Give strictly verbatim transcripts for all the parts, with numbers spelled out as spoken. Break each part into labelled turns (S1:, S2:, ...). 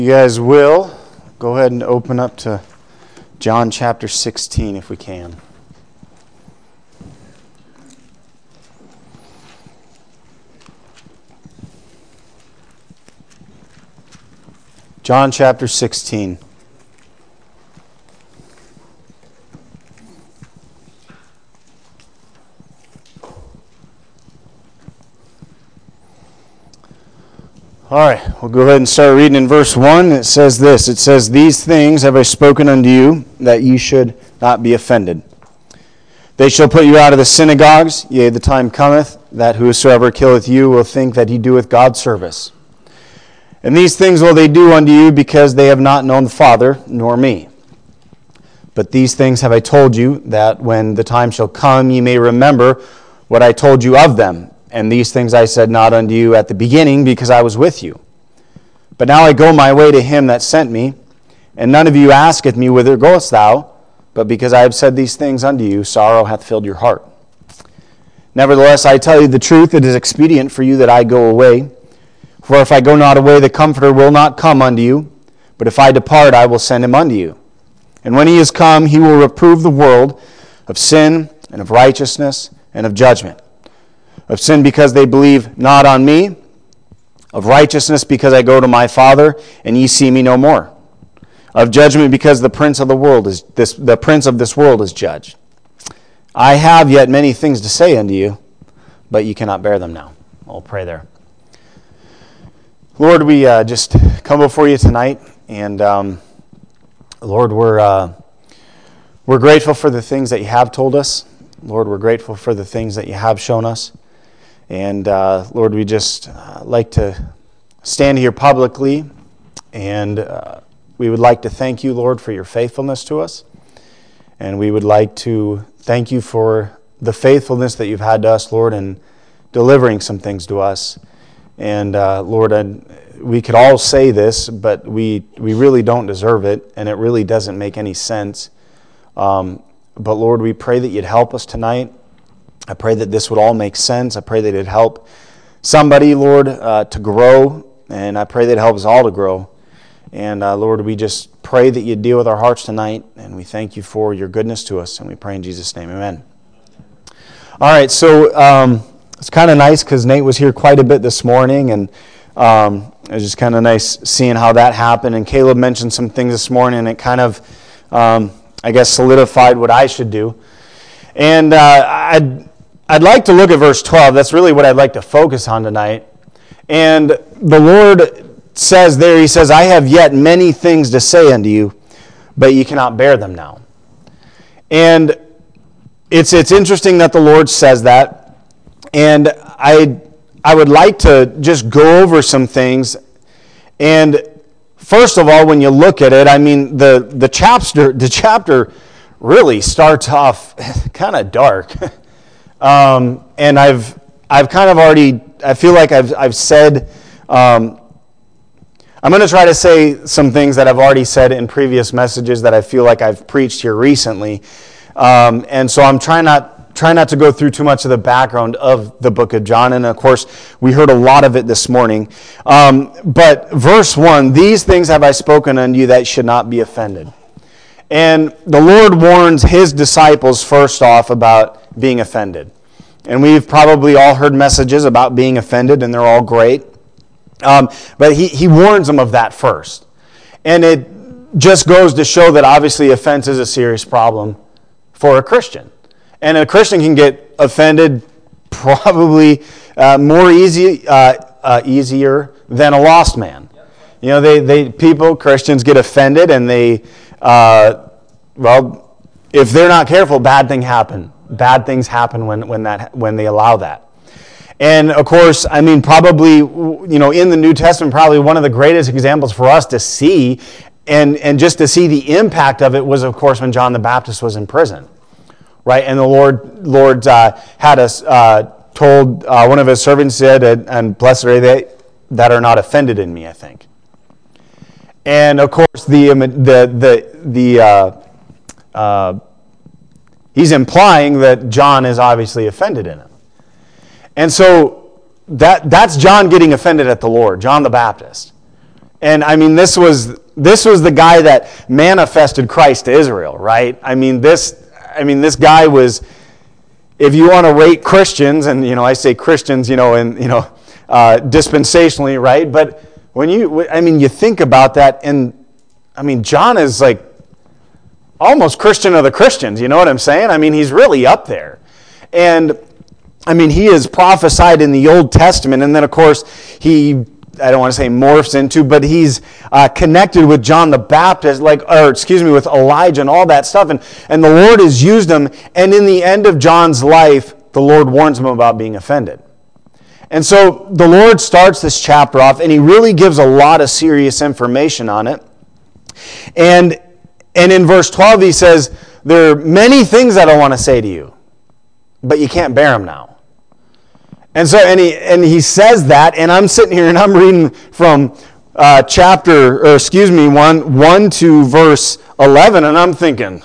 S1: You guys will go ahead and open up to John chapter sixteen if we can. John chapter sixteen. All right, we'll go ahead and start reading in verse one. It says this, it says, "These things have I spoken unto you, that ye should not be offended. They shall put you out of the synagogues, yea, the time cometh, that whosoever killeth you will think that he doeth God service. And these things will they do unto you, because they have not known the Father, nor me. But these things have I told you, that when the time shall come, ye may remember what I told you of them. And these things I said not unto you at the beginning, because I was with you. But now I go my way to him that sent me, and none of you asketh me, Whither goest thou? But because I have said these things unto you, sorrow hath filled your heart. Nevertheless, I tell you the truth, it is expedient for you that I go away. For if I go not away, the Comforter will not come unto you. But if I depart, I will send him unto you. And when he is come, he will reprove the world of sin, and of righteousness, and of judgment. Of sin, because they believe not on me. Of righteousness, because I go to my Father, and ye see me no more. Of judgment, because the prince of the world is this the prince of this world is judged. I have yet many things to say unto you, but ye cannot bear them now." I'll pray there. Lord, we uh, just come before you tonight, and um, Lord, we're uh, we're grateful for the things that you have told us. Lord, we're grateful for the things that you have shown us. And uh, Lord, we just uh, like to stand here publicly, and uh, we would like to thank you, Lord, for your faithfulness to us. And we would like to thank you for the faithfulness that you've had to us, Lord, in delivering some things to us. And uh, Lord, I'd, we could all say this, but we, we really don't deserve it, and it really doesn't make any sense. Um, but Lord, we pray that you'd help us tonight. I pray that this would all make sense. I pray that it'd help somebody, Lord, uh, to grow, and I pray that it helps us all to grow. And uh, Lord, we just pray that you'd deal with our hearts tonight, and we thank you for your goodness to us, and we pray in Jesus' name, amen. All right, so um, it's kind of nice because Nate was here quite a bit this morning, and um, it was just kind of nice seeing how that happened. And Caleb mentioned some things this morning, and it kind of, um, I guess, solidified what I should do. And uh, I'd I'd like to look at verse twelve. That's really what I'd like to focus on tonight. And the Lord says there, he says, "I have yet many things to say unto you, but ye cannot bear them now." And it's it's interesting that the Lord says that. And I I would like to just go over some things. And first of all, when you look at it, I mean, the, the chapter the chapter really starts off kind of dark. Um, and I've I've kind of already, I feel like I've I've said, um, I'm going to try to say some things that I've already said in previous messages that I feel like I've preached here recently. Um, and so I'm trying not, trying not to go through too much of the background of the book of John. And of course, we heard a lot of it this morning. Um, but verse one, "These things have I spoken unto you, that should not be offended." And the Lord warns his disciples first off about being offended. And we've probably all heard messages about being offended, and they're all great. Um, but he, he warns them of that first. And it just goes to show that obviously offense is a serious problem for a Christian. And a Christian can get offended probably uh, more easy, uh, uh, easier than a lost man. You know, they, they people, Christians get offended, and they, uh, well, if they're not careful, bad things happen. Bad things happen when when that when they allow that. And of course, I mean, probably, you know, in the New Testament, probably one of the greatest examples for us to see, and and just to see the impact of it was, of course, when John the Baptist was in prison, right? And the Lord Lord uh, had us uh, told uh, one of his servants said, "And blessed are they that are not offended in me," I think. And of course, the the the the uh, uh, he's implying that John is obviously offended in him. And so that that's John getting offended at the Lord, John the Baptist. And I mean, this was this was the guy that manifested Christ to Israel, right? I mean, this I mean, this guy was, if you want to rate Christians, and you know, I say Christians, you know, and you know, uh, dispensationally, right? But when you, I mean, you think about that, and I mean, John is like almost Christian of the Christians. You know what I'm saying? I mean, he's really up there, and I mean, he is prophesied in the Old Testament, and then of course he, I don't want to say morphs into, but he's uh, connected with John the Baptist, like, or excuse me, with Elijah and all that stuff, and and the Lord has used him. And in the end of John's life, the Lord warns him about being offended. And so the Lord starts this chapter off, and he really gives a lot of serious information on it. And and in verse twelve, he says, "There are many things that I want to say to you, but you can't bear them now." And so, and he and he says that, and I'm sitting here and I'm reading from uh, chapter, or excuse me, one one to verse eleven, and I'm thinking,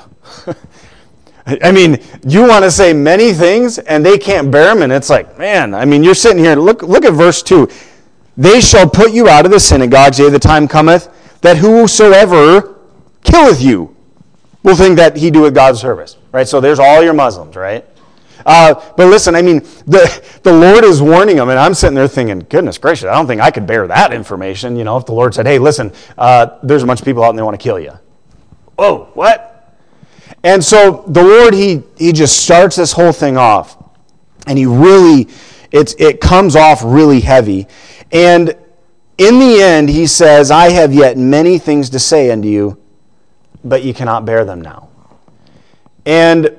S1: I mean, you want to say many things, and they can't bear them, and it's like, man, I mean, you're sitting here. Look, look at verse two. They shall put you out of the synagogues, yea, the time cometh that whosoever killeth you will think that he doeth God's service. Right. So there's all your Muslims, right? Uh, but listen, I mean, the the Lord is warning them, and I'm sitting there thinking, goodness gracious, I don't think I could bear that information. You know, if the Lord said, hey, listen, uh, there's a bunch of people out and they want to kill you. Whoa, what? And so the Lord, he he just starts this whole thing off, and he really, it's it comes off really heavy. And in the end, he says, I have yet many things to say unto you, but you cannot bear them now. And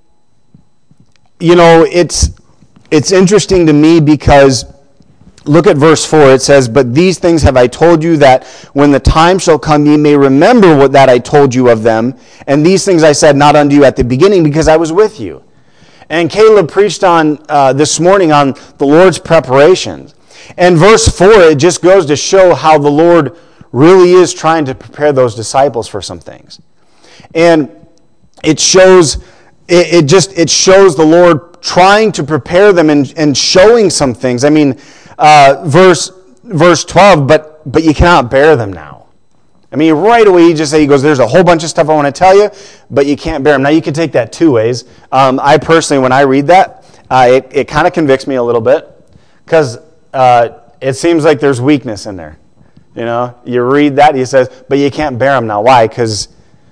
S1: you know, it's it's interesting to me because look at verse four. It says, but these things have I told you, that when the time shall come ye may remember what that I told you of them. And these things I said not unto you at the beginning, because I was with you. And Caleb preached on uh, this morning on the Lord's preparations. And verse four, it just goes to show how the Lord really is trying to prepare those disciples for some things. And it shows... It, it just, it shows the Lord trying to prepare them and, and showing some things. I mean, uh, verse verse twelve, but but you cannot bear them now. I mean, right away he just say, he goes, there's a whole bunch of stuff I want to tell you, but you can't bear them. Now you can take that two ways. Um, I personally, when I read that, uh, it, it kind of convicts me a little bit, because uh, it seems like there's weakness in there. You know, you read that, he says, but you can't bear them now. Why? Because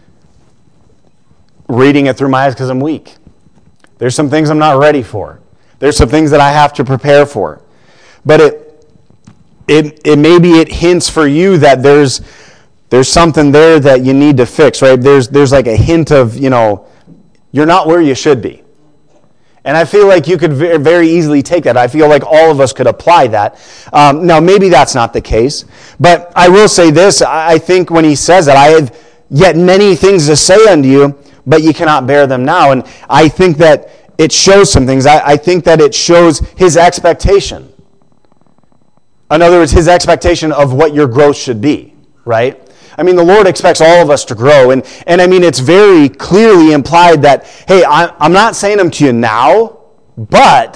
S1: reading it through my eyes, because I'm weak. There's some things I'm not ready for. There's some things that I have to prepare for. But it it it maybe it hints for you that there's there's something there that you need to fix, right? There's there's like a hint of, you know, you're not where you should be. And I feel like you could very easily take that. I feel like all of us could apply that. Um, now, maybe that's not the case. But I will say this. I think when he says that, I have yet many things to say unto you, but you cannot bear them now. And I think that it shows some things. I, I think that it shows his expectation. In other words, his expectation of what your growth should be, right? I mean, the Lord expects all of us to grow. And, and I mean, it's very clearly implied that, hey, I, I'm not saying them to you now, but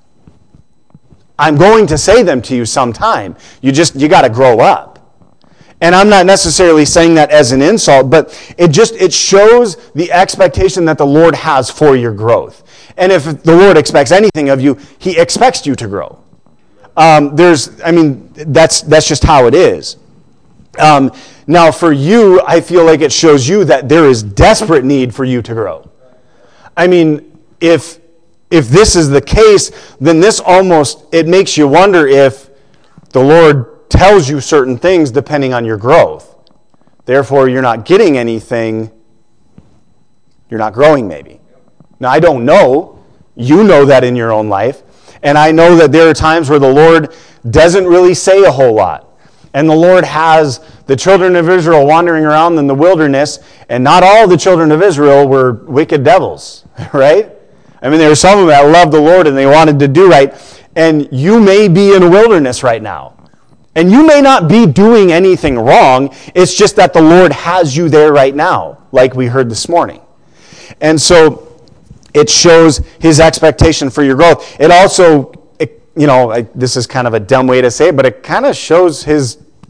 S1: I'm going to say them to you sometime. You just, you got to grow up. And I'm not necessarily saying that as an insult, but it just, it shows the expectation that the Lord has for your growth. And if the Lord expects anything of you, he expects you to grow. Um, there's, I mean, that's that's just how it is. Um, now, for you, I feel like it shows you that there is desperate need for you to grow. I mean, if if this is the case, then this almost, it makes you wonder if the Lord tells you certain things depending on your growth. Therefore, you're not getting anything, you're not growing maybe. Now, I don't know. You know that in your own life. And I know that there are times where the Lord doesn't really say a whole lot. And the Lord has the children of Israel wandering around in the wilderness, and not all the children of Israel were wicked devils, right? I mean, there were some of them that loved the Lord and they wanted to do right. And you may be in a wilderness right now. And you may not be doing anything wrong. It's just that the Lord has you there right now, like we heard this morning. And so it shows his expectation for your growth. It also, it, you know, I, this is kind of a dumb way to say it, but it kind of shows his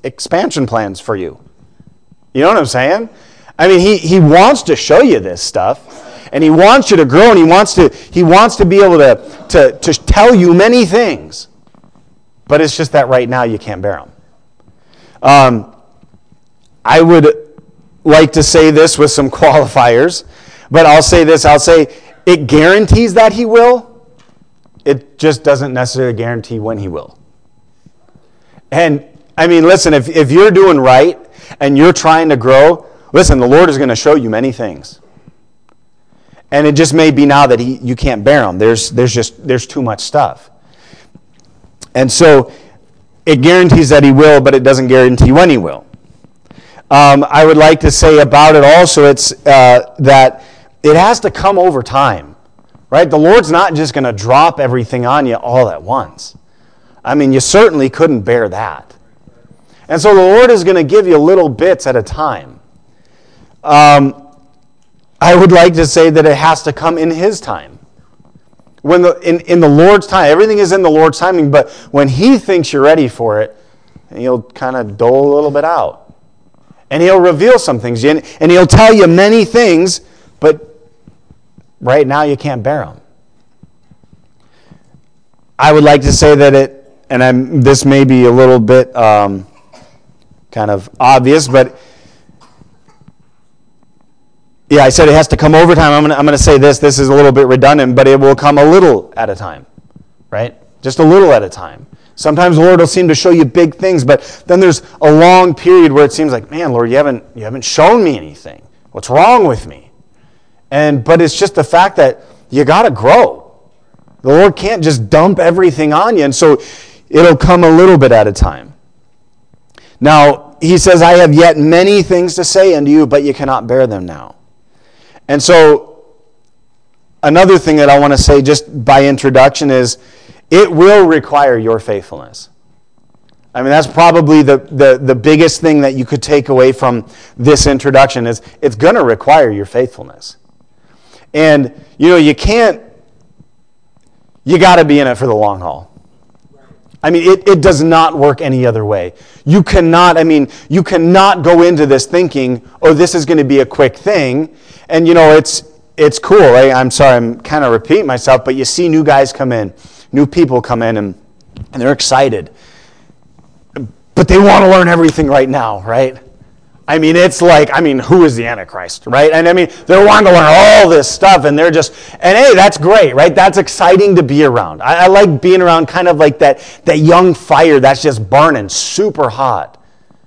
S1: expansion plans for you. You know what I'm saying? I mean, he, he wants to show you this stuff, and he wants you to grow, and he wants to he wants to be able to, to, to tell you many things. But it's just that right now you can't bear them. Um, I would like to say this with some qualifiers, but I'll say this. I'll say it guarantees that he will. It just doesn't necessarily guarantee when he will. And, I mean, listen, if, if you're doing right and you're trying to grow, listen, the Lord is going to show you many things. And it just may be now that he, you can't bear them. There's, there's just there's too much stuff. And so it guarantees that he will, but it doesn't guarantee when he will. Um, I would like to say about it also, it's uh, that it has to come over time, right? The Lord's not just going to drop everything on you all at once. I mean, you certainly couldn't bear that. And so the Lord is going to give you little bits at a time. Um, I would like to say that it has to come in His time. When the in, in the Lord's time, everything is in the Lord's timing, but when He thinks you're ready for it, He'll kind of dole a little bit out. And He'll reveal some things, and He'll tell you many things, but right now you can't bear them. I would like to say that it, and I'm, this may be a little bit um, kind of obvious, but yeah, I said it has to come over time. I'm going I'm to say this. This is a little bit redundant, but it will come a little at a time, right? Just a little at a time. Sometimes the Lord will seem to show you big things, but then there's a long period where it seems like, man, Lord, you haven't you haven't shown me anything. What's wrong with me? And but it's just the fact that you got to grow. The Lord can't just dump everything on you, and so it'll come a little bit at a time. Now, He says, I have yet many things to say unto you, but you cannot bear them now. And so, another thing that I want to say just by introduction is, it will require your faithfulness. I mean, that's probably the, the, the biggest thing that you could take away from this introduction is it's going to require your faithfulness. And, you know, you can't, you got to be in it for the long haul. I mean, it, it does not work any other way. You cannot, I mean, you cannot go into this thinking, oh, this is going to be a quick thing. And, you know, it's it's cool. Right? I'm sorry, I'm kind of repeating myself, but you see new guys come in, new people come in, and, and they're excited. But they want to learn everything right now, right? I mean, it's like, I mean, who is the Antichrist, right? And I mean, they're wanting to learn all this stuff, and they're just, and hey, that's great, right? That's exciting to be around. I, I like being around kind of like that, that young fire that's just burning super hot.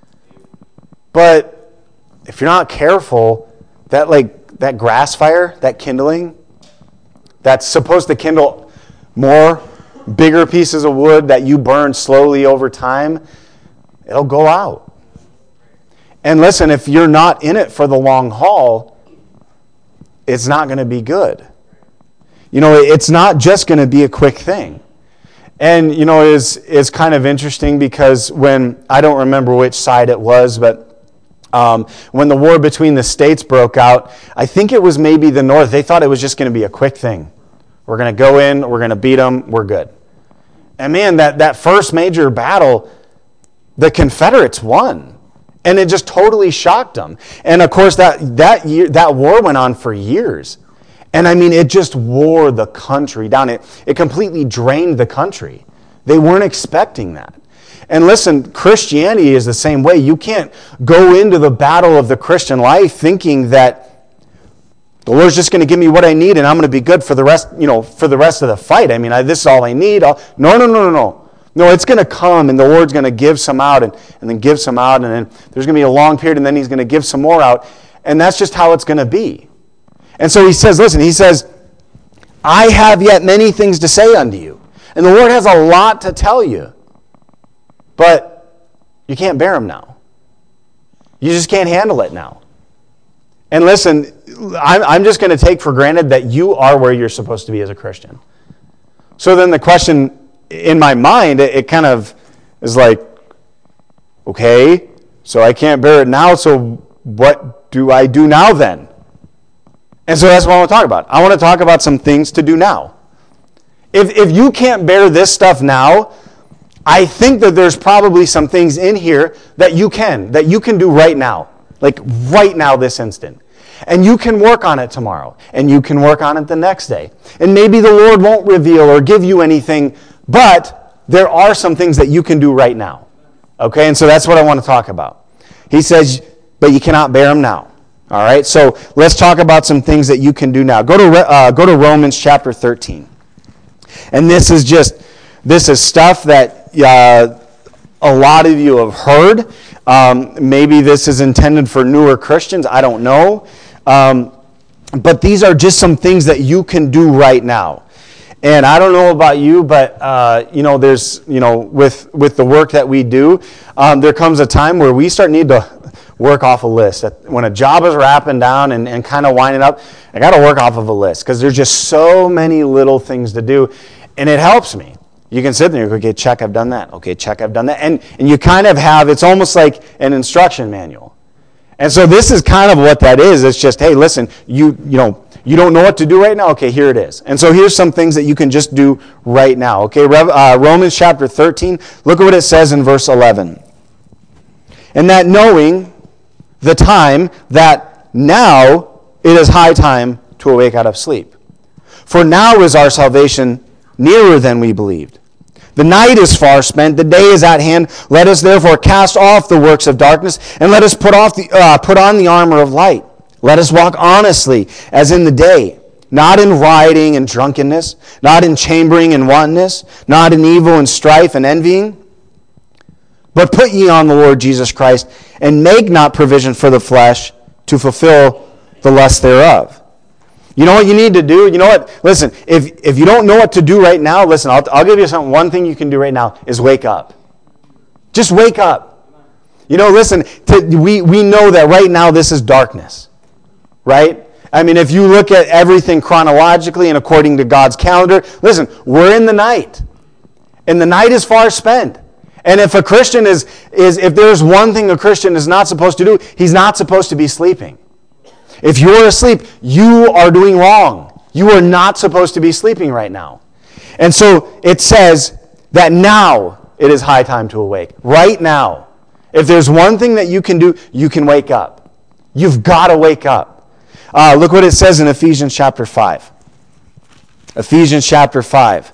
S1: But if you're not careful, that like, that grass fire, that kindling, that's supposed to kindle more bigger pieces of wood that you burn slowly over time, it'll go out. And listen, if you're not in it for the long haul, it's not going to be good. You know, it's not just going to be a quick thing. And, you know, it's, it's kind of interesting because when, I don't remember which side it was, but um, when the war between the states broke out, I think it was maybe the North, they thought it was just going to be a quick thing. We're going to go in, we're going to beat them, we're good. And man, that, that first major battle, the Confederates won. And it just totally shocked them. And of course, that that year, that war went on for years. And I mean, it just wore the country down. It, it completely drained the country. They weren't expecting that. And listen, Christianity is the same way. You can't go into the battle of the Christian life thinking that the Lord's just going to give me what I need and I'm going to be good for the rest, you know, for the rest of the fight. I mean, I, this is all I need. I'll, no, no, no, no, no. No, it's going to come, and the Lord's going to give some out, and, and then give some out, and then there's going to be a long period, and then He's going to give some more out. And that's just how it's going to be. And so He says, listen, He says, I have yet many things to say unto you. And the Lord has a lot to tell you. But you can't bear them now. You just can't handle it now. And listen, I'm, I'm just going to take for granted that you are where you're supposed to be as a Christian. So then the question in my mind, it, it kind of is like, okay, so I can't bear it now, so what do I do now then? And so that's what I want to talk about. I want to talk about some things to do now. If if you can't bear this stuff now, I think that there's probably some things in here that you can, that you can do right now. Like right now, this instant. And you can work on it tomorrow. And you can work on it the next day. And maybe the Lord won't reveal or give you anything, but there are some things that you can do right now. Okay, and so that's what I want to talk about. He says, but you cannot bear them now. All right, so let's talk about some things that you can do now. Go to uh, go to Romans chapter thirteen. And this is just, this is stuff that uh, a lot of you have heard. Um, maybe this is intended for newer Christians. I don't know. Um, but these are just some things that you can do right now. And I don't know about you, but uh, you know, there's, you know, with with the work that we do, um, there comes a time where we start need to work off a list. When a job is wrapping down and, and kind of winding up, I got to work off of a list because there's just so many little things to do, and it helps me. You can sit there and go, okay, check, I've done that. Okay, check, I've done that. And, and you kind of have, it's almost like an instruction manual. And so this is kind of what that is. It's just, hey, listen, you you know, you don't know what to do right now? Okay, here it is. And so here's some things that you can just do right now. Okay, Rev, uh, Romans chapter thirteen, look at what it says in verse eleven. And that knowing the time, that now it is high time to awake out of sleep. For now is our salvation nearer than we believed. The night is far spent, the day is at hand. Let us therefore cast off the works of darkness, and let us put off the uh, put on the armor of light. Let us walk honestly as in the day, not in rioting and drunkenness, not in chambering and wantonness, not in evil and strife and envying. But put ye on the Lord Jesus Christ, and make not provision for the flesh to fulfill the lust thereof. You know what you need to do? You know what? Listen, if if you don't know what to do right now, listen, I'll, I'll give you something. One thing you can do right now is wake up. Just wake up. You know, listen, to, we, we know that right now this is darkness, right? I mean, if you look at everything chronologically and according to God's calendar, listen, we're in the night. And the night is far spent. And if a Christian is, is if there's one thing a Christian is not supposed to do, he's not supposed to be sleeping. If you're asleep, you are doing wrong. You are not supposed to be sleeping right now. And so it says that now it is high time to awake. Right now. If there's one thing that you can do, you can wake up. You've got to wake up. Uh, look what it says in Ephesians chapter five. Ephesians chapter five.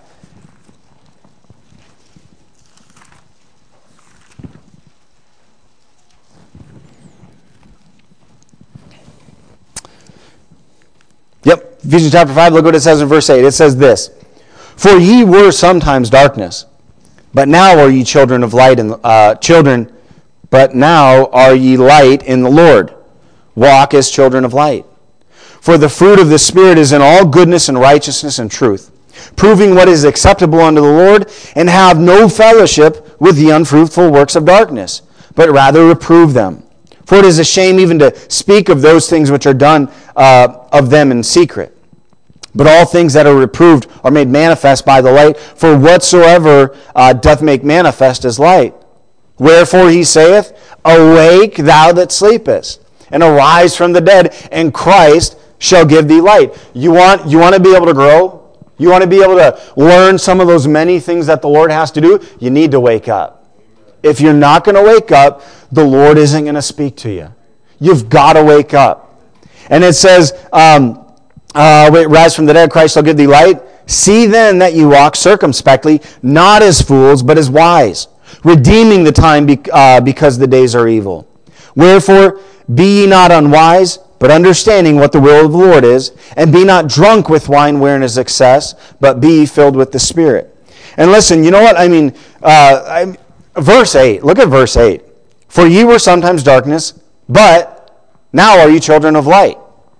S1: Yep, Ephesians chapter five, look what it says in verse eight. It says this, for ye were sometimes darkness, but now are ye children of light, and uh, children, but now are ye light in the Lord. Walk as children of light. For the fruit of the Spirit is in all goodness and righteousness and truth, proving what is acceptable unto the Lord, and have no fellowship with the unfruitful works of darkness, but rather reprove them. For it is a shame even to speak of those things which are done uh, of them in secret. But all things that are reproved are made manifest by the light, for whatsoever uh, doth make manifest is light. Wherefore he saith, awake thou that sleepest, and arise from the dead, and Christ shall give thee light. You want, you want to be able to grow? You want to be able to learn some of those many things that the Lord has to do? You need to wake up. If you're not going to wake up, the Lord isn't going to speak to you. You've got to wake up. And it says, um, uh, rise from the dead, Christ shall give thee light. See then that you walk circumspectly, not as fools, but as wise, redeeming the time be, uh, because the days are evil. Wherefore, be ye not unwise, but understanding what the will of the Lord is, and be not drunk with wine wherein is excess, but be ye filled with the Spirit. And listen, you know what? I mean, uh, I Verse eight, look at verse eight. For ye were sometimes darkness, but now are ye children of light.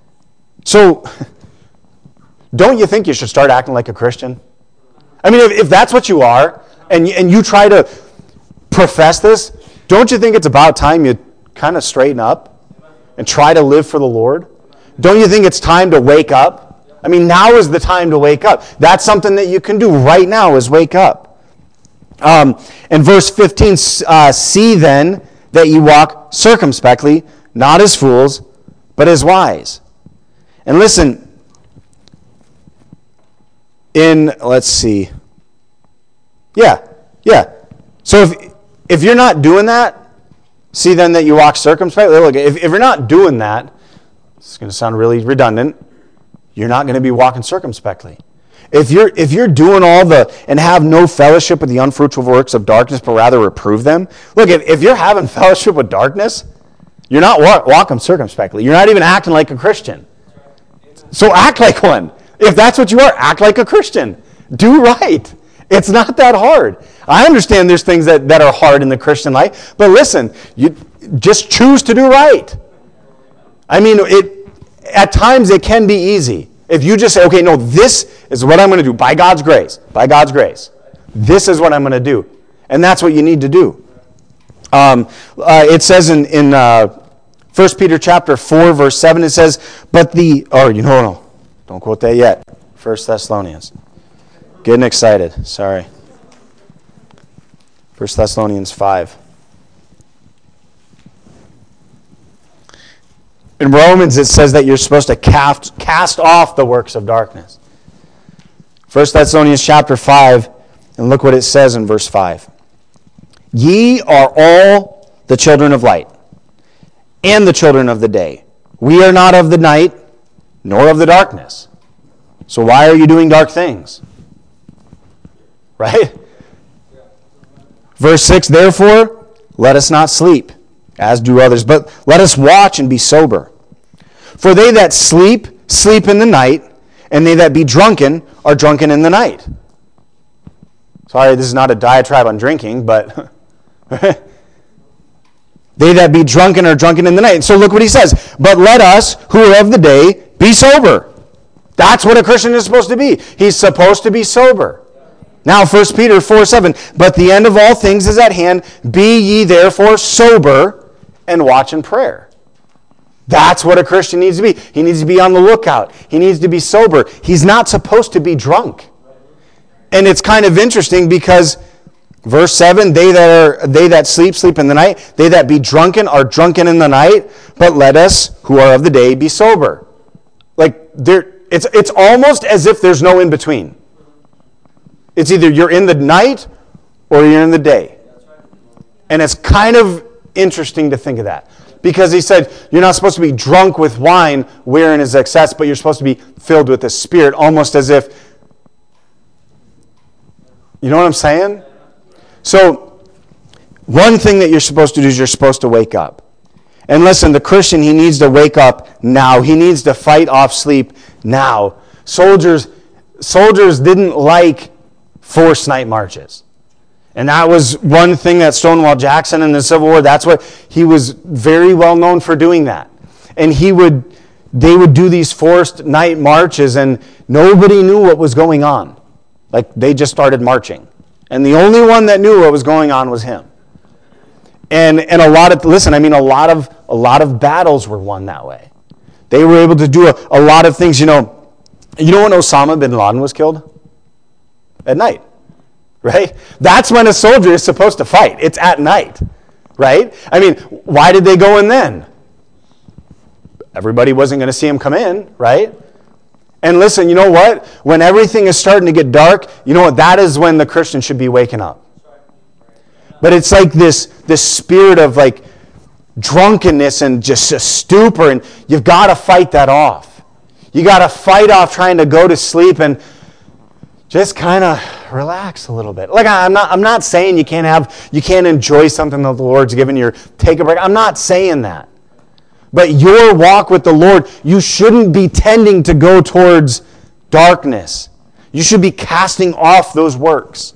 S1: So, don't you think you should start acting like a Christian? I mean, if, if that's what you are, and, and you try to profess this, don't you think it's about time you kind of straighten up and try to live for the Lord? Don't you think it's time to wake up? I mean, now is the time to wake up. That's something that you can do right now is wake up. Um, in verse fifteen, uh, see then that ye walk circumspectly, not as fools, but as wise. And listen, in, let's see. Yeah, yeah. So if if you're not doing that, see then that you walk circumspectly. Look, if, if you're not doing that, it's going to sound really redundant, you're not going to be walking circumspectly. If you're if you're doing all the, and have no fellowship with the unfruitful works of darkness, but rather reprove them. Look, if, if you're having fellowship with darkness, you're not walk, walking circumspectly. You're not even acting like a Christian. So act like one. If that's what you are, act like a Christian. Do right. It's not that hard. I understand there's things that, that are hard in the Christian life, but listen, you just choose to do right. I mean, it at times it can be easy. If you just say, okay, no, this is what I'm going to do by God's grace, by God's grace. This is what I'm going to do. And that's what you need to do. Um, uh, it says in, in uh, First Peter chapter four, verse seven, it says, but the, or you know, no, don't quote that yet. First Thessalonians. Getting excited, sorry. First Thessalonians five. In Romans, it says that you're supposed to cast, cast off the works of darkness. First Thessalonians chapter five, and look what it says in verse five. Ye are all the children of light, and the children of the day. We are not of the night, nor of the darkness. So why are you doing dark things? Right? Verse six, therefore, let us not sleep, as do others, but let us watch and be sober. For they that sleep, sleep in the night, and they that be drunken are drunken in the night. Sorry, this is not a diatribe on drinking, but they that be drunken are drunken in the night. So look what he says. But let us, who are of the day, be sober. That's what a Christian is supposed to be. He's supposed to be sober. Now, First Peter four seven, but the end of all things is at hand. Be ye therefore sober and watch in prayer. That's what a Christian needs to be. He needs to be on the lookout. He needs to be sober. He's not supposed to be drunk. And it's kind of interesting because verse seven, they that are they that sleep, sleep in the night. They that be drunken are drunken in the night. But let us, who are of the day, be sober. Like there, it's it's almost as if there's no in between. It's either you're in the night or you're in the day. And it's kind of interesting to think of that. Because he said, you're not supposed to be drunk with wine wherein is excess, but you're supposed to be filled with the Spirit, almost as if, you know what I'm saying? So, one thing that you're supposed to do is you're supposed to wake up. And listen, the Christian, he needs to wake up now. He needs to fight off sleep now. Soldiers, soldiers didn't like forced night marches. And that was one thing that Stonewall Jackson in the Civil War, that's what he was very well known for doing that. And he would, they would do these forced night marches and nobody knew what was going on. Like they just started marching. And the only one that knew what was going on was him. And and a lot of, listen, I mean a lot of a lot of battles were won that way. They were able to do a, a lot of things, you know. You know when Osama bin Laden was killed? At night. Right? That's when a soldier is supposed to fight. It's at night. Right? I mean, why did they go in then? Everybody wasn't going to see him come in, right? And listen, you know what? When everything is starting to get dark, you know what? That is when the Christian should be waking up. But it's like this, this spirit of like drunkenness and just a stupor, and you've got to fight that off. You got to fight off trying to go to sleep and just kind of relax a little bit. Like I'm not, I'm not saying you can't have, you can't enjoy something that the Lord's given you. Or take a break. I'm not saying that. But your walk with the Lord, you shouldn't be tending to go towards darkness. You should be casting off those works.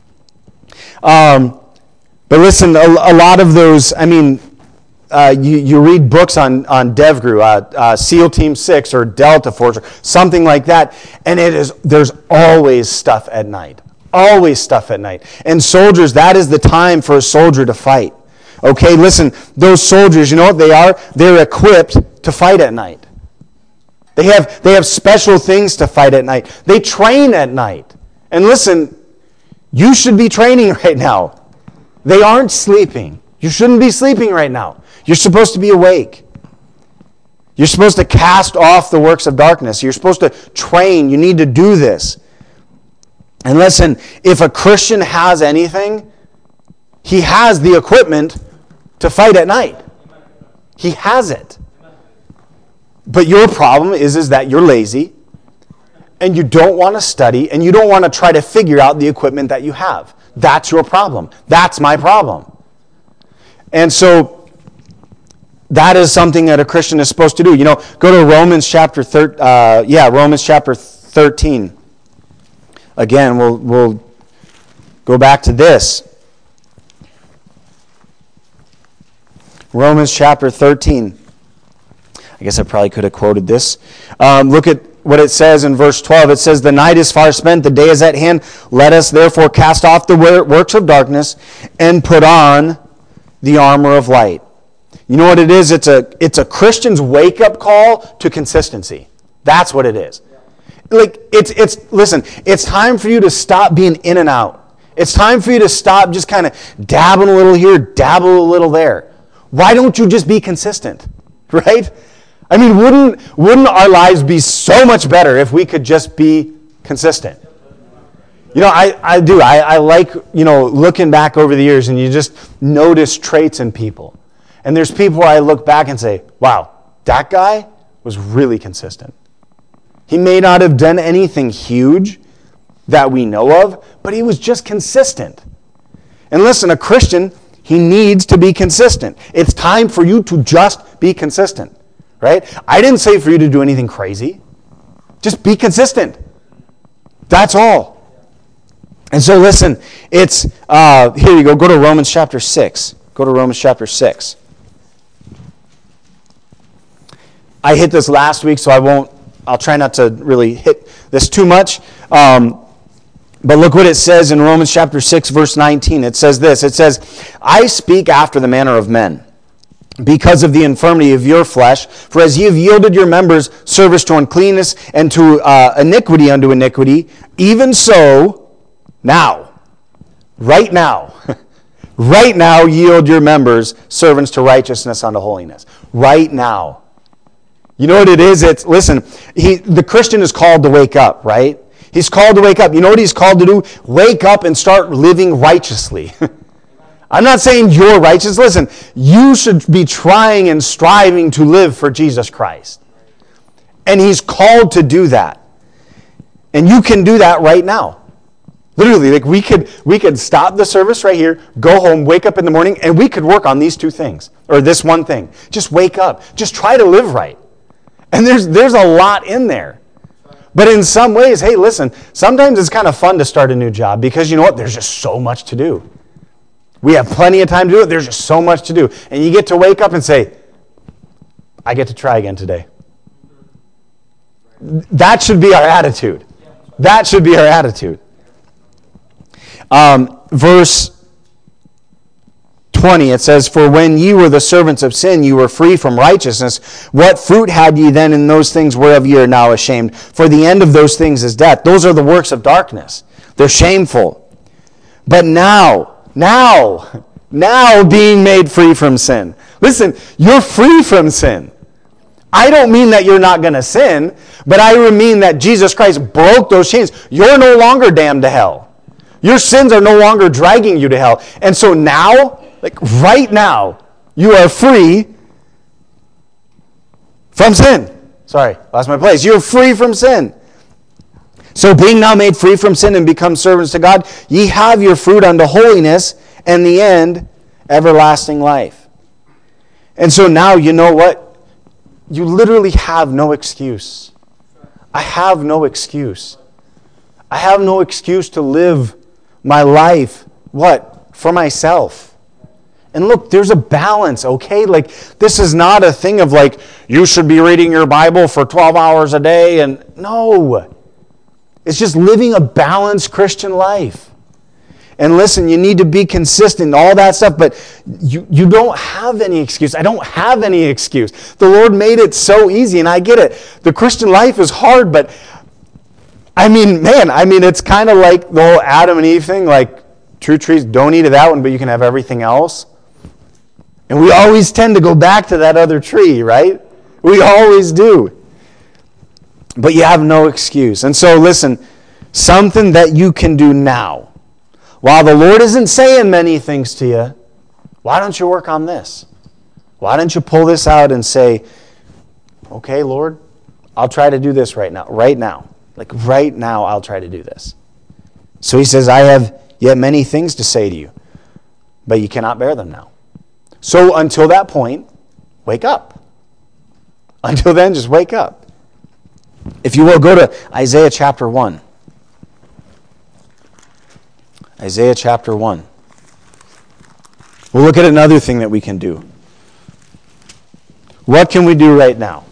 S1: Um, but listen, a, a lot of those, I mean, uh, you, you read books on, on DevGru, uh, uh, SEAL Team six or Delta Force, or something like that, and it is there's always stuff at night. Always stuff at night. And soldiers, that is the time for a soldier to fight. Okay, listen, those soldiers, you know what they are? They're equipped to fight at night. They have, they have special things to fight at night. They train at night. And listen, you should be training right now. They aren't sleeping. You shouldn't be sleeping right now. You're supposed to be awake. You're supposed to cast off the works of darkness. You're supposed to train. You need to do this. And listen, if a Christian has anything, He has the equipment to fight at night. He has it. But your problem is, is that you're lazy, and you don't want to study, and you don't want to try to figure out the equipment that you have. That's your problem. That's my problem. And so that is something that a Christian is supposed to do. You know, go to Romans chapter thir- uh, yeah, Romans chapter thirteen. Again, we'll we'll go back to this. Romans chapter thirteen. I guess I probably could have quoted this. Um, look at what it says in verse twelve. It says, "The night is far spent, the day is at hand. Let us therefore cast off the works of darkness and put on the armor of light." You know what it is? It's a it's a Christian's wake-up call to consistency. That's what it is. Like it's it's listen, it's time for you to stop being in and out. It's time for you to stop just kind of dabbling a little here, dabble a little there. Why don't you just be consistent? Right? I mean, wouldn't wouldn't our lives be so much better if we could just be consistent? You know, I, I do. I, I like, you know, looking back over the years, and you just notice traits in people. And there's people where I look back and say, wow, that guy was really consistent. He may not have done anything huge that we know of, but he was just consistent. And listen, a Christian, he needs to be consistent. It's time for you to just be consistent. Right? I didn't say for you to do anything crazy. Just be consistent. That's all. And so listen, it's, uh, here you go, go to Romans chapter six. Go to Romans chapter six. I hit this last week, so I won't, I'll try not to really hit this too much. Um, but look what it says in Romans chapter six, verse nineteen. It says this, it says, "I speak after the manner of men, because of the infirmity of your flesh. For as ye have yielded your members service to uncleanness and to uh, iniquity unto iniquity, even so, now, right now, right now yield your members servants to righteousness unto holiness." Right now. You know what it is? It's, listen, he, the Christian is called to wake up, right? He's called to wake up. You know what he's called to do? Wake up and start living righteously. I'm not saying you're righteous. Listen, you should be trying and striving to live for Jesus Christ. And he's called to do that. And you can do that right now. Literally, like we could we could stop the service right here, go home, wake up in the morning, and we could work on these two things. Or this one thing. Just wake up. Just try to live right. And there's there's a lot in there. But in some ways, hey, listen, sometimes it's kind of fun to start a new job because you know what? There's just so much to do. We have plenty of time to do it. There's just so much to do. And you get to wake up and say, I get to try again today. That should be our attitude. That should be our attitude. Um, verse twenty, it says, "For when ye were the servants of sin, you were free from righteousness. What fruit had ye then in those things whereof ye are now ashamed? For the end of those things is death." Those are the works of darkness. They're shameful. But now... Now, now being made free from sin. Listen, you're free from sin. I don't mean that you're not going to sin, but I mean that Jesus Christ broke those chains. You're no longer damned to hell. Your sins are no longer dragging you to hell. And so now, like right now, you are free from sin. Sorry, lost my place. You're free from sin. "So being now made free from sin and become servants to God, ye have your fruit unto holiness, and the end, everlasting life." And so now, you know what? You literally have no excuse. I have no excuse. I have no excuse to live my life, what? For myself. And look, there's a balance, okay? Like, this is not a thing of like, you should be reading your Bible for twelve hours a day, and no. It's just living a balanced Christian life. And listen, you need to be consistent, all that stuff, but you, you don't have any excuse. I don't have any excuse. The Lord made it so easy, and I get it. The Christian life is hard, but I mean, man, I mean, it's kind of like the whole Adam and Eve thing, like true trees, don't eat of that one, but you can have everything else. And we always tend to go back to that other tree, right? We always do. But you have no excuse. And so listen, something that you can do now. while the Lord isn't saying many things to you, why don't you work on this? Why don't you pull this out and say, okay, Lord, I'll try to do this right now. Right now. Like right now, I'll try to do this. So he says, I have yet many things to say to you, but you cannot bear them now. So until that point, wake up. Until then, just wake up. If you will, go to Isaiah chapter one. Isaiah chapter one. We'll look at another thing that we can do. What can we do right now?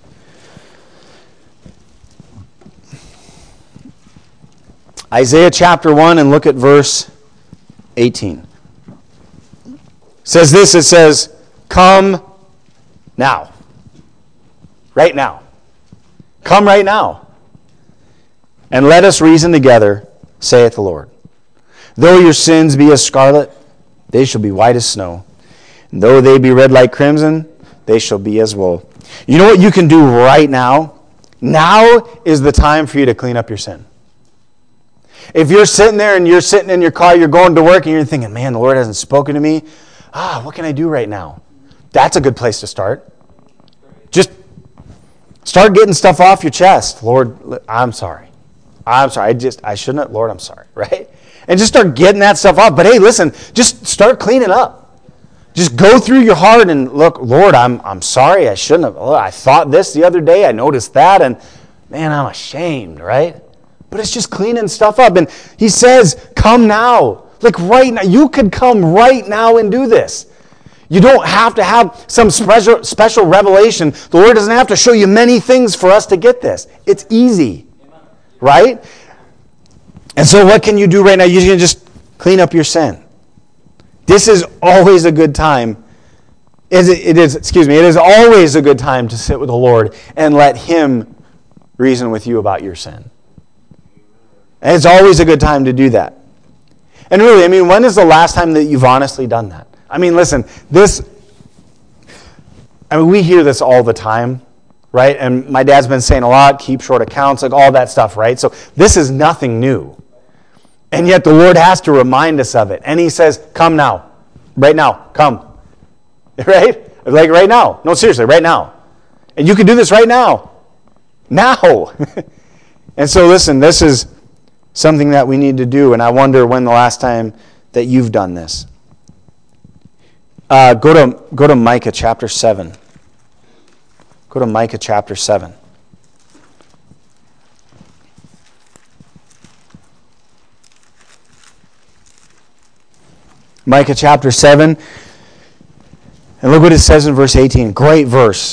S1: Isaiah chapter one, and look at verse eighteen. It says this, it says, come now. Right now. Come right now. And let us reason together, saith the Lord. Though your sins be as scarlet, they shall be white as snow. And though they be red like crimson, they shall be as wool. You know what you can do right now? Now is the time for you to clean up your sin. If you're sitting there and you're sitting in your car, you're going to work, and you're thinking, man, the Lord hasn't spoken to me. Ah, what can I do right now? That's a good place to start. Just start getting stuff off your chest. Lord, I'm sorry. I'm sorry. I just, I shouldn't have. Lord, I'm sorry. Right? And just start getting that stuff off. But hey, listen, just start cleaning up. Just go through your heart and look, Lord, I'm I'm sorry. I shouldn't have. Oh, I thought this the other day. I noticed that. And man, I'm ashamed, right? But it's just cleaning stuff up. And he says, come now. Like right now. You could come right now and do this. You don't have to have some special, special revelation. The Lord doesn't have to show you many things for us to get this. It's easy. Right? And so what can you do right now? You can just clean up your sin. This is always a good time. It is, excuse me, it is always a good time to sit with the Lord and let Him reason with you about your sin. And it's always a good time to do that. And really, I mean, when is the last time that you've honestly done that? I mean, listen, this, I mean, we hear this all the time, right? And my dad's been saying a lot, keep short accounts, like all that stuff, right? So this is nothing new. And yet the Lord has to remind us of it. And He says, come now. Right now. Come. Right? Like right now. No, seriously, right now. And you can do this right now. Now. And so listen, this is something that we need to do. And I wonder when the last time that you've done this. Uh, go to go to Micah chapter seven. Go to Micah chapter seven. Micah chapter seven. And look what it says in verse eighteen. Great verse.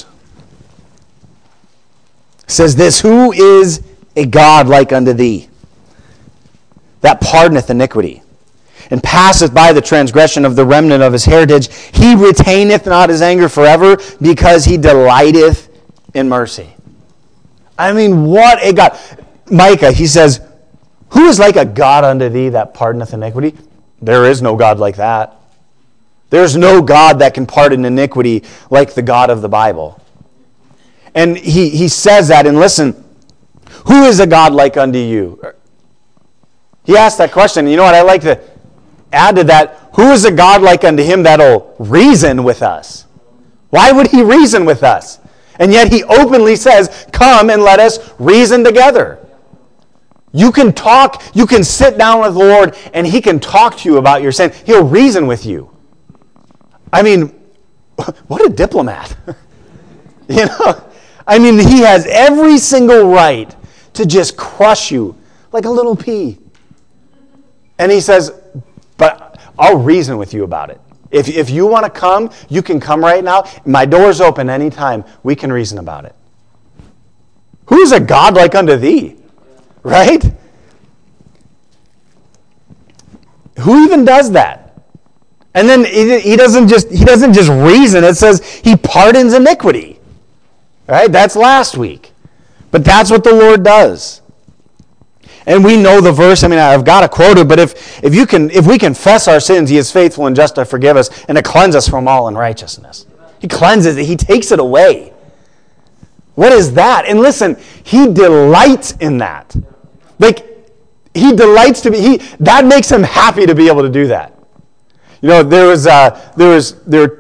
S1: It says this, who is a God like unto thee, that pardoneth iniquity, and passeth by the transgression of the remnant of his heritage? He retaineth not his anger forever, because he delighteth in mercy. I mean, what a God. Micah, he says, who is like a God unto thee that pardoneth iniquity? There is no God like that. There's no God that can pardon iniquity like the God of the Bible. And he, he says that, and listen, who is a God like unto you? He asked that question. You know what, I like to add to that, who is a God like unto him that'll reason with us? Why would he reason with us? And yet he openly says, come and let us reason together. You can talk, you can sit down with the Lord, and He can talk to you about your sin. He'll reason with you. I mean, what a diplomat. You know? I mean, He has every single right to just crush you like a little pea. And He says, but I'll reason with you about it. If, if you want to come, you can come right now. My door's open anytime. We can reason about it. Who is a God like unto thee? Right? Who even does that? And then he doesn't just he doesn't just reason. It says He pardons iniquity. Right? That's last week. But that's what the Lord does. And we know the verse. I mean, I've got to quote it, but if if you can if we confess our sins, He is faithful and just to forgive us and to cleanse us from all unrighteousness. He cleanses it. He takes it away. What is that? And listen, He delights in that. Like, He delights to be, he, that makes him happy to be able to do that. You know, there was, uh, there was, there,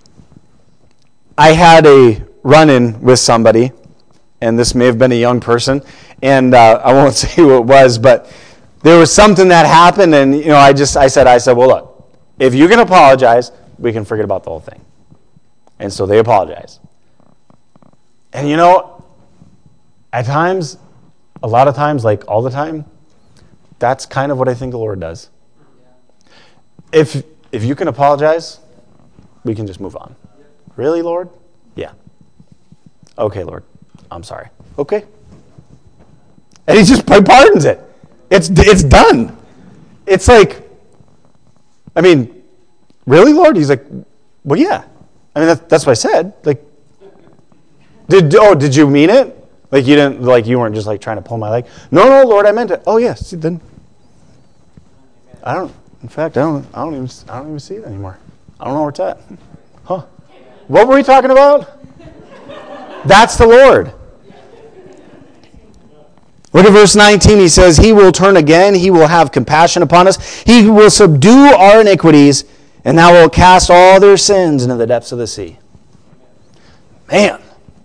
S1: I had a run-in with somebody, and this may have been a young person, and uh, I won't say who it was, but there was something that happened, and, you know, I just, I said, I said, well, look, if you can apologize, we can forget about the whole thing. And so they apologized. And, you know, at times, a lot of times, like all the time, that's kind of what I think the Lord does. If if you can apologize, we can just move on. Really, Lord? Yeah. Okay, Lord. I'm sorry. Okay. And he just pardons it. It's it's done. It's like, I mean, really, Lord? He's like, well, yeah. I mean, that, that's what I said. Like, did oh, did you mean it? Like you didn't, like you weren't just like trying to pull my leg. No, no, Lord, I meant it. Oh, yes. Then I don't. In fact, I don't. I don't even. I don't even see it anymore. I don't know where it's at. Huh? What were we talking about? That's the Lord. Look at verse nineteen. He says, "He will turn again. He will have compassion upon us. He will subdue our iniquities, and thou wilt cast all their sins into the depths of the sea." Man.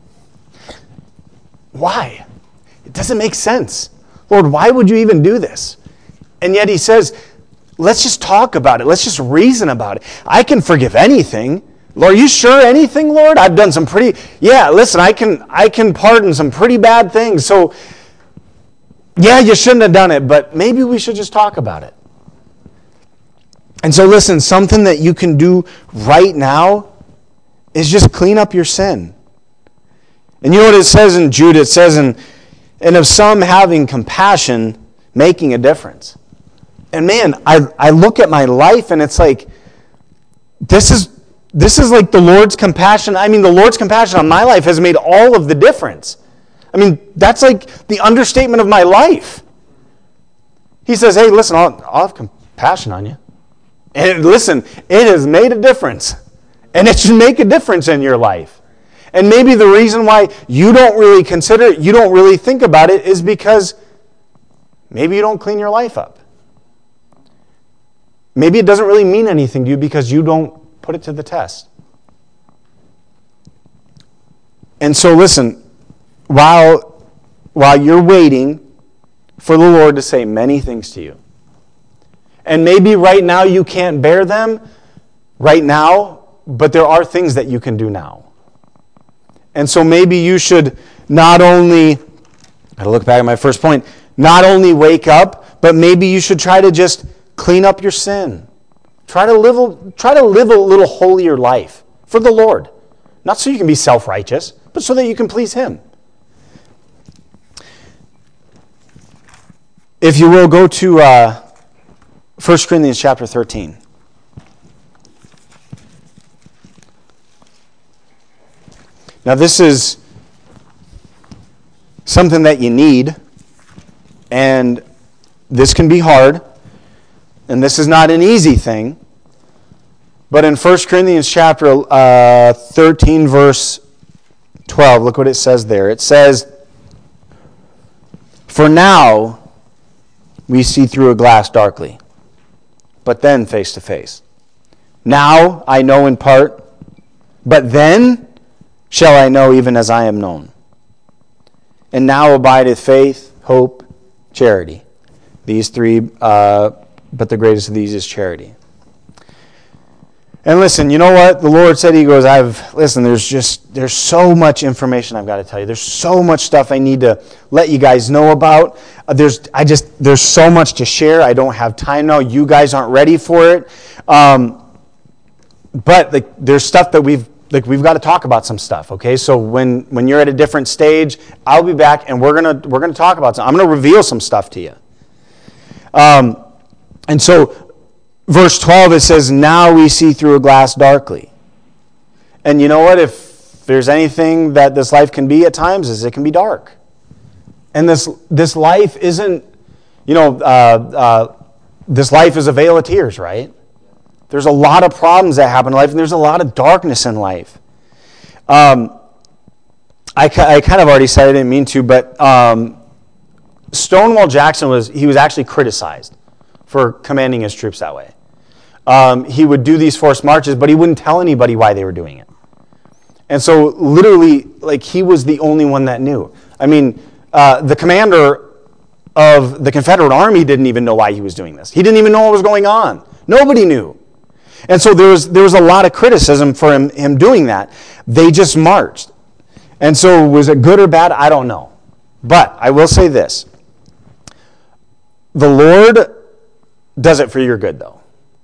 S1: Why? It doesn't make sense. Lord, why would you even do this? And yet he says, let's just talk about it. Let's just reason about it. I can forgive anything. Lord, are you sure anything, Lord? I've done some pretty, yeah, listen, I can I can pardon some pretty bad things. So, yeah, you shouldn't have done it, but maybe we should just talk about it. And so listen, something that you can do right now is just clean up your sin. And you know what it says in Jude? It says, in, and of some having compassion, making a difference. And man, I, I look at my life and it's like, this is this is like the Lord's compassion. I mean, the Lord's compassion on my life has made all of the difference. I mean, that's like the understatement of my life. He says, hey, listen, I'll, I'll have compassion on you. And listen, it has made a difference. And it should make a difference in your life. And maybe the reason why you don't really consider it, you don't really think about it, is because maybe you don't clean your life up. Maybe it doesn't really mean anything to you because you don't put it to the test. And so listen, while, while you're waiting for the Lord to say many things to you, and maybe right now you can't bear them right now, but there are things that you can do now. And so maybe you should not only, I gotta look back at my first point, not only wake up, but maybe you should try to just clean up your sin. Try to live a, try to live a little holier life for the Lord. Not so you can be self-righteous, but so that you can please Him. If you will, go to uh, First Corinthians chapter thirteen. Now this is something that you need, and this can be hard, and this is not an easy thing. But in First Corinthians chapter uh, thirteen, verse twelve, look what it says there. It says, "For now we see through a glass darkly, but then face to face. Now I know in part, but then shall I know even as I am known. And now abideth faith, hope, charity. These three, uh, but the greatest of these is charity." And listen, you know what? The Lord said, He goes, I've, listen, there's just, there's so much information I've got to tell you. There's so much stuff I need to let you guys know about. Uh, there's, I just, there's so much to share. I don't have time now. You guys aren't ready for it. Um, but like, there's stuff that we've, like we've got to talk about some stuff, okay? So when, when you're at a different stage, I'll be back and we're gonna we're gonna talk about some. I'm gonna reveal some stuff to you. Um, and so, verse twelve, it says, "Now we see through a glass darkly." And you know what? If there's anything that this life can be at times, is it can be dark. And this this life isn't, you know, uh, uh, this life is a veil of tears, right? There's a lot of problems that happen in life, and there's a lot of darkness in life. Um, I, I kind of already said I didn't mean to, but um, Stonewall Jackson was, he was actually criticized for commanding his troops that way. Um, he would do these forced marches, but he wouldn't tell anybody why they were doing it. And so literally, like, he was the only one that knew. I mean, uh, the commander of the Confederate Army didn't even know why he was doing this. He didn't even know what was going on. Nobody knew. And so there was, there was a lot of criticism for him, him doing that. They just marched. And so was it good or bad? I don't know. But I will say this. The Lord does it for your good, though.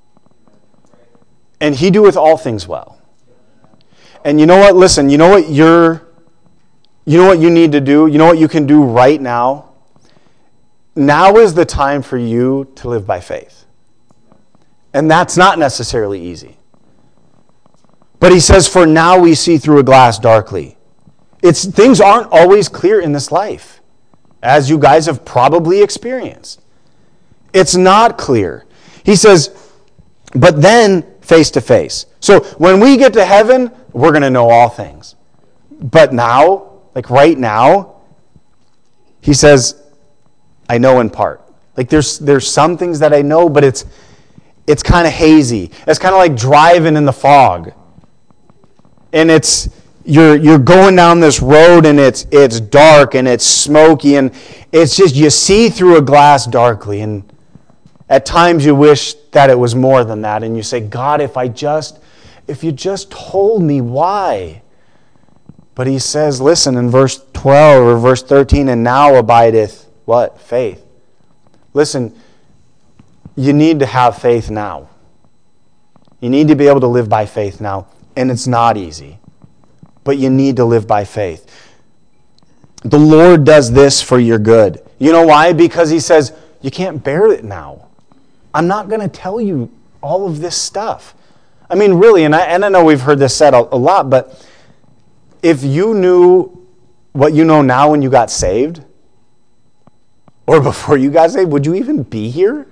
S1: And he doeth all things well. And you know what? Listen, you know what you're, you know what you need to do? You know what you can do right now? Now is the time for you to live by faith. And that's not necessarily easy. But he says, for now we see through a glass darkly. It's, things aren't always clear in this life, as you guys have probably experienced. It's not clear. He says, but then face to face. So when we get to heaven, we're going to know all things. But now, like right now, he says, I know in part. Like there's there's some things that I know, but it's it's kind of hazy. It's kind of like driving in the fog. And it's you're you're going down this road and it's it's dark and it's smoky and it's just you see through a glass darkly, and at times you wish that it was more than that, and you say, God, if I just if you just told me why. But he says, listen, in verse twelve or verse thirteen, and now abideth what? Faith. Listen, you need to have faith now. You need to be able to live by faith now. And it's not easy. But you need to live by faith. The Lord does this for your good. You know why? Because he says, you can't bear it now. I'm not going to tell you all of this stuff. I mean, really, and I, and I know we've heard this said a, a lot, but if you knew what you know now when you got saved, or before you got saved, would you even be here?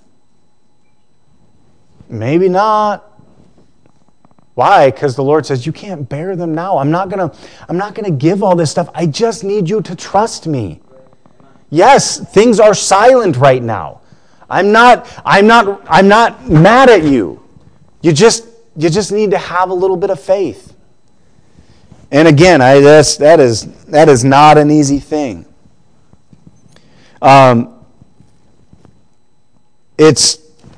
S1: Maybe not. Why? Because the Lord says, you can't bear them now. I'm not gonna, I'm not gonna give all this stuff. I just need you to trust me. Yes, things are silent right now. I'm not, I'm not, I'm not mad at you. You just, you just need to have a little bit of faith. And again, I, that's, that is, that is not an easy thing. Um, it's,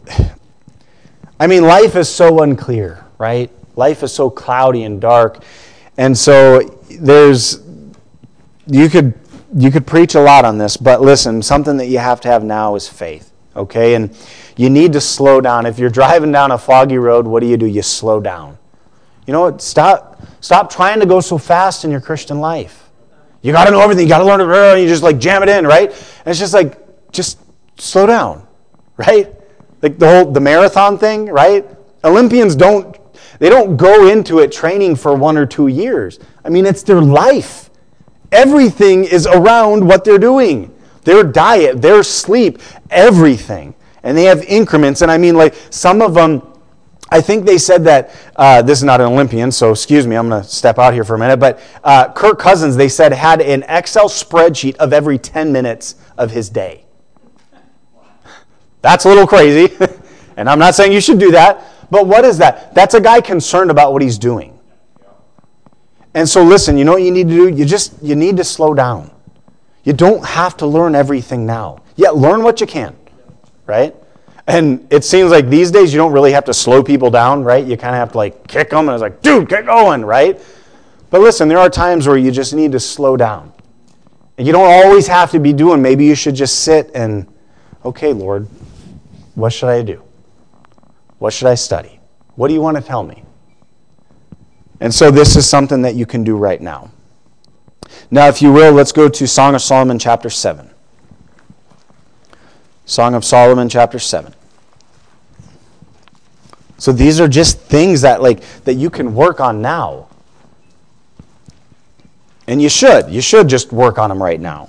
S1: I mean, life is so unclear, right? Life is so cloudy and dark. And so there's, you could, you could preach a lot on this, but listen, something that you have to have now is faith, okay? And you need to slow down. If you're driving down a foggy road, what do you do? You slow down. You know what? Stop, stop trying to go so fast in your Christian life. You got to know everything. You got to learn it. And you just like jam it in, right? And it's just like, just slow down, right? Like the whole, the marathon thing, right? Olympians don't, they don't go into it training for one or two years. I mean, it's their life. Everything is around what they're doing. Their diet, their sleep, everything. And they have increments. And I mean, like some of them, I think they said that, uh, this is not an Olympian, so excuse me, I'm going to step out here for a minute, but uh, Kirk Cousins, they said, had an Excel spreadsheet of every ten minutes of his day. That's a little crazy, and I'm not saying you should do that, but what is that? That's a guy concerned about what he's doing. And so listen, you know what you need to do? You just, you need to slow down. You don't have to learn everything now. Yeah, learn what you can, right? And it seems like these days you don't really have to slow people down, right? You kind of have to like kick them, and it's like, dude, get going, right? But listen, there are times where you just need to slow down. And you don't always have to be doing, maybe you should just sit and, okay, Lord, what should I do? What should I study? What do you want to tell me? And so this is something that you can do right now. Now, if you will, let's go to Song of Solomon chapter seven. Song of Solomon, chapter seven. So these are just things that like that you can work on now. And you should. You should just work on them right now.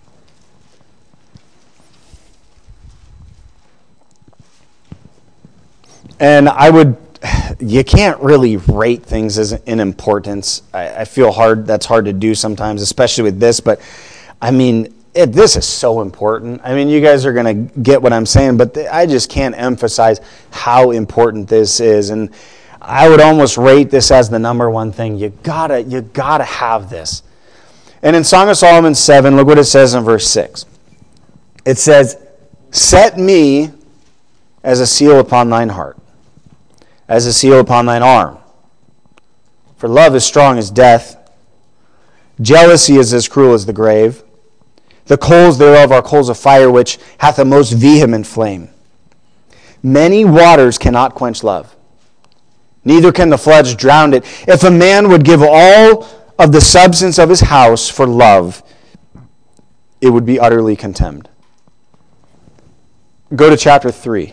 S1: And I would, you can't really rate things as in importance. I, I feel hard, that's hard to do sometimes, especially with this. But I mean, it, this is so important. I mean, you guys are going to get what I'm saying, but th- I just can't emphasize how important this is. And I would almost rate this as the number one thing. You gotta, you gotta have this. And in Song of Solomon seven, look what it says in verse six. It says, "Set me as a seal upon thine heart, as a seal upon thine arm. For love is strong as death. Jealousy is as cruel as the grave. The coals thereof are coals of fire, which hath a most vehement flame. Many waters cannot quench love, neither can the floods drown it. If a man would give all of the substance of his house for love, it would be utterly contemned." Go to chapter three.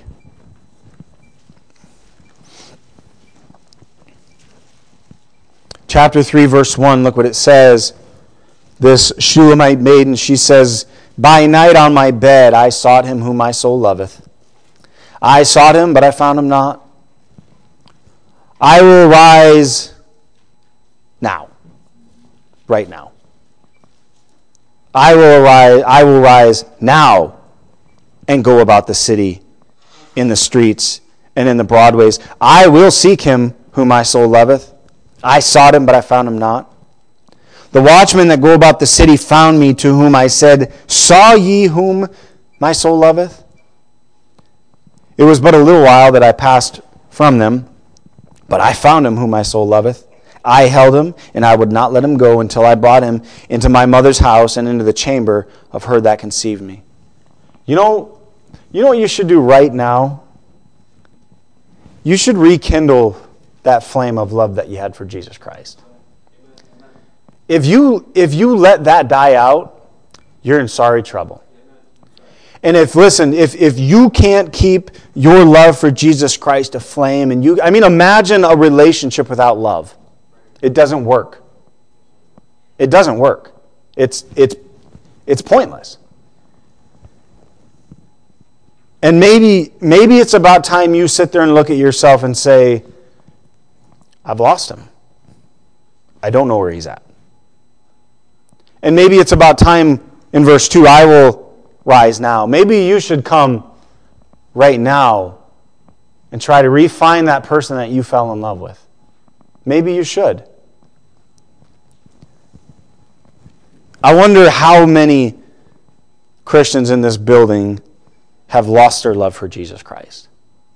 S1: Chapter three, verse one, look what it says. This Shulamite maiden, she says, "By night on my bed I sought him whom my soul loveth. I sought him, but I found him not. I will rise now." Right now. I will arise, I will rise now and go about the city, in the streets, and in the broadways. I will seek him whom my soul loveth. I sought him, but I found him not. The watchmen that go about the city found me, to whom I said, "Saw ye whom my soul loveth?" It was but a little while that I passed from them, but I found him whom my soul loveth. I held him, and I would not let him go until I brought him into my mother's house and into the chamber of her that conceived me. You know, you know what you should do right now? You should rekindle that flame of love that you had for Jesus Christ. If you, if you let that die out, you're in sorry trouble. And if, listen, if, if you can't keep your love for Jesus Christ aflame, and you, I mean, imagine a relationship without love. It doesn't work. It doesn't work. It's, it's, it's pointless. And maybe, maybe it's about time you sit there and look at yourself and say, "I've lost him. I don't know where he's at." And maybe it's about time, in verse two, "I will rise now." Maybe you should come right now and try to refine that person that you fell in love with. Maybe you should. I wonder how many Christians in this building have lost their love for Jesus Christ.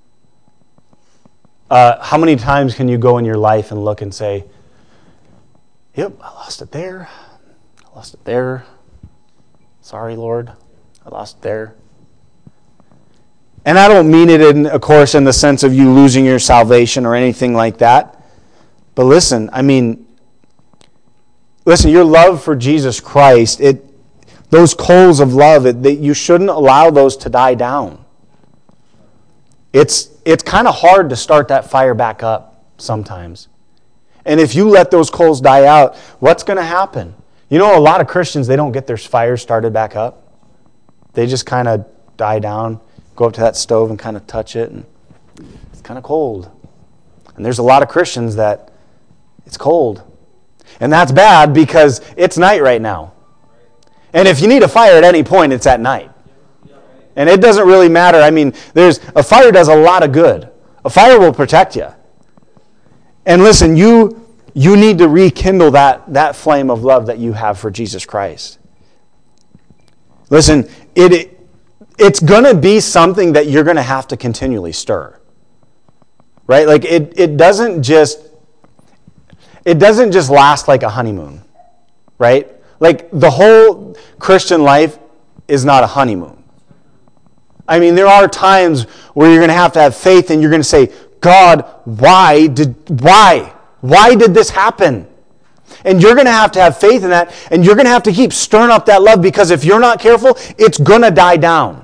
S1: Uh, how many times can you go in your life and look and say, "Yep, I lost it there. I lost it there. Sorry, Lord. I lost it there." And I don't mean it, in, of course, in the sense of you losing your salvation or anything like that. But listen, I mean, listen, your love for Jesus Christ, it, those coals of love, it, that you shouldn't allow those to die down. It's, it's kind of hard to start that fire back up sometimes. And if you let those coals die out, what's going to happen? You know, a lot of Christians, they don't get their fire started back up. They just kind of die down, go up to that stove and kind of touch it, and it's kind of cold. And there's a lot of Christians that it's cold. And that's bad because it's night right now. And if you need a fire at any point, it's at night. And it doesn't really matter. I mean, there's a fire does a lot of good. A fire will protect you. And listen, you you need to rekindle that, that flame of love that you have for Jesus Christ. Listen, it it's going to be something that you're going to have to continually stir. Right? Like it it doesn't just It doesn't just last like a honeymoon, right? Like the whole Christian life is not a honeymoon. I mean, there are times where you're going to have to have faith and you're going to say, "God, why did why? Why did this happen?" And you're going to have to have faith in that, and you're going to have to keep stirring up that love, because if you're not careful, it's going to die down.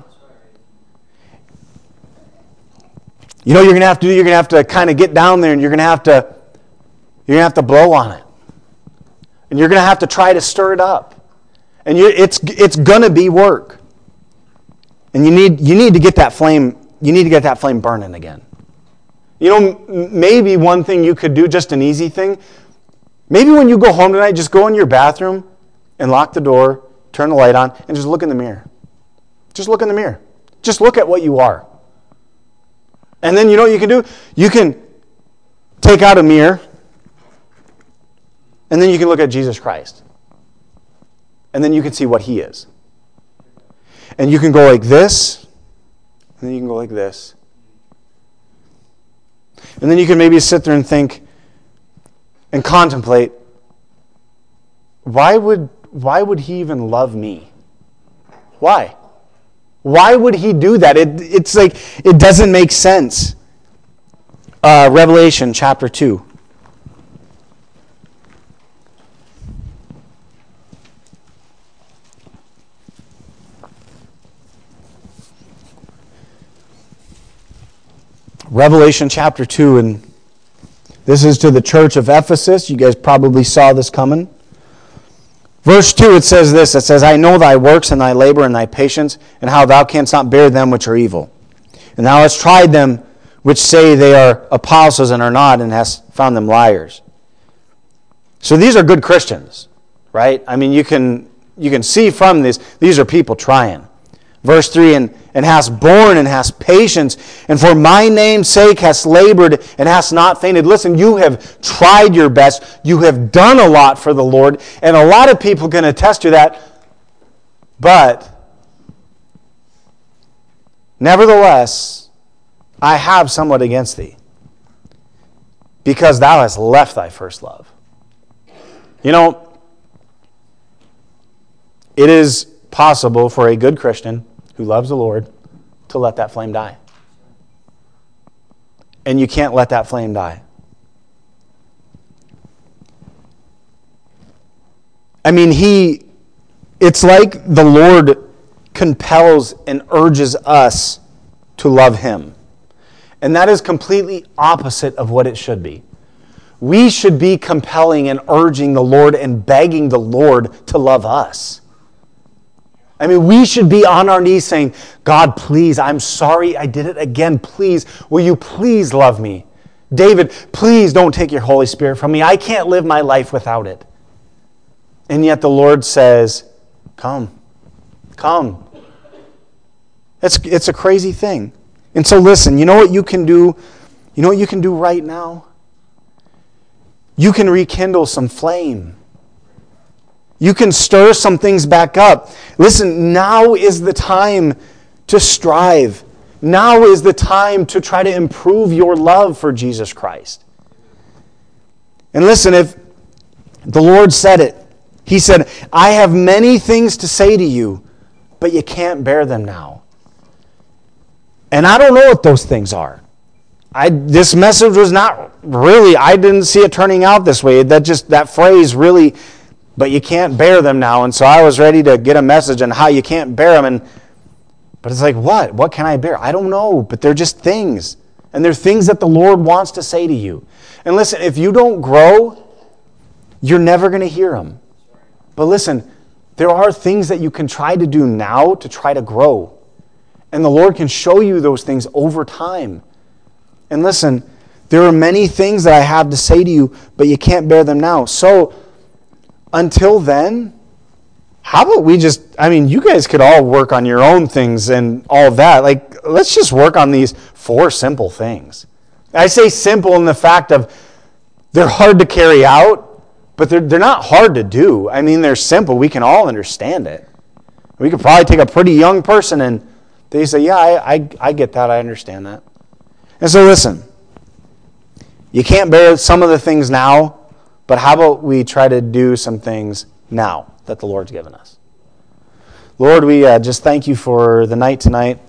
S1: You know, you're going to have to do, you're going to have to kind of get down there, and you're going to have to You're going to have to blow on it. And you're going to have to try to stir it up. And you it's it's going to be work. And you need you need to get that flame, you need to get that flame burning again. You know, maybe one thing you could do, just an easy thing, maybe when you go home tonight, just go in your bathroom and lock the door, turn the light on, and just look in the mirror. Just look in the mirror. Just look at what you are. And then you know what you can do? You can take out a mirror, and then you can look at Jesus Christ. And then you can see what He is. And you can go like this, and then you can go like this. And then you can maybe sit there and think and contemplate, why would why would He even love me? Why? Why would He do that? It, it's like, it doesn't make sense. Uh, Revelation chapter two. Revelation chapter two, and this is to the church of Ephesus. You guys probably saw this coming. Verse two, it says this, it says, I know thy works and thy labor and thy patience, and how thou canst not bear them which are evil. And thou hast tried them which say they are apostles and are not, and hast found them liars. So these are good Christians, right? I mean, you can you can see from this, these are people trying. Verse three, and, and hast borne and hast patience, and for my name's sake hast labored and hast not fainted. Listen, you have tried your best. You have done a lot for the Lord, and a lot of people can attest to that. But, nevertheless, I have somewhat against thee, because thou hast left thy first love. You know, it is possible for a good Christian who loves the Lord to let that flame die. And you can't let that flame die. I mean, he, it's like the Lord compels and urges us to love Him. And that is completely opposite of what it should be. We should be compelling and urging the Lord and begging the Lord to love us. I mean, we should be on our knees saying, God, please, I'm sorry I did it again. Please, will you please love me? David, please don't take your Holy Spirit from me. I can't live my life without it. And yet the Lord says, come, come. It's, it's a crazy thing. And so listen, you know what you can do? You know what you can do right now? You can rekindle some flame. You can stir some things back up. Listen, now is the time to strive. Now is the time to try to improve your love for Jesus Christ. And listen, if the Lord said it, He said, I have many things to say to you, but you can't bear them now. And I don't know what those things are. I, this message was not really, I didn't see it turning out this way. That just, that phrase really, but you can't bear them now. And so I was ready to get a message on how you can't bear them. And But it's like, what? What can I bear? I don't know, but they're just things. And they're things that the Lord wants to say to you. And listen, if you don't grow, you're never going to hear them. But listen, there are things that you can try to do now to try to grow. And the Lord can show you those things over time. And listen, there are many things that I have to say to you, but you can't bear them now. So, until then, how about we just, I mean, you guys could all work on your own things and all of that. Like, let's just work on these four simple things. I say simple in the fact of they're hard to carry out, but they're, they're not hard to do. I mean, they're simple. We can all understand it. We could probably take a pretty young person and they say, yeah, I, I, I get that. I understand that. And so listen, you can't bear some of the things now, but how about we try to do some things now that the Lord's given us? Lord, we uh, just thank you for the night tonight.